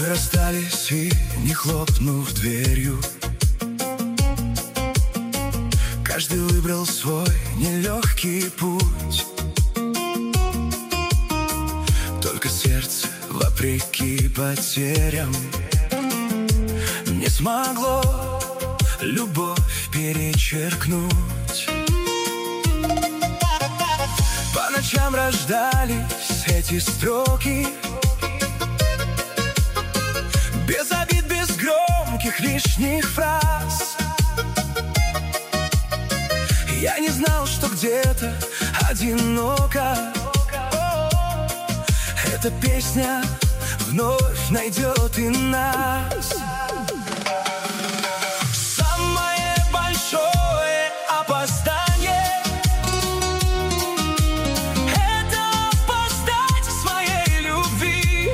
Мы расстались и не хлопнув дверью, каждый выбрал свой нелегкий путь. Только сердце, вопреки потерям, не смогло любовь перечеркнуть. По ночам рождались эти строки, без обид, без громких лишних фраз. Я не знал, что где-то одиноко эта песня вновь найдет и нас. Самое большое опоздание — это опоздать к своей любви.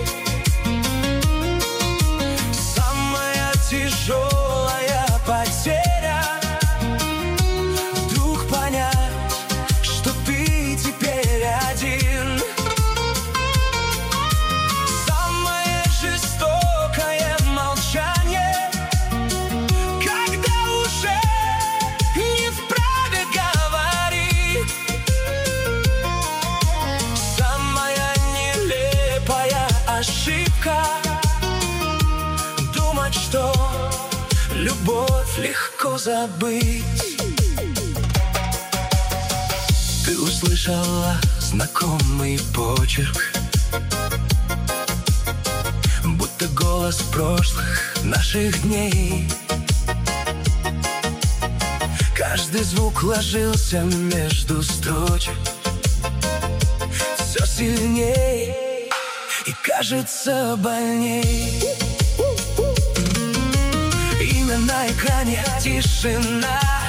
Самая тяжелая потеря — вдруг понять, что ты теперь один. Самое жестокое молчание, когда уже не вправе говорить. Самая нелепая ошибка — думать, что любовь легко забыть. Ты услышала знакомый почерк, будто голос прошлых наших дней. Каждый звук ложился между строчек все сильней и, кажется, больней. Имя на экране — тишина.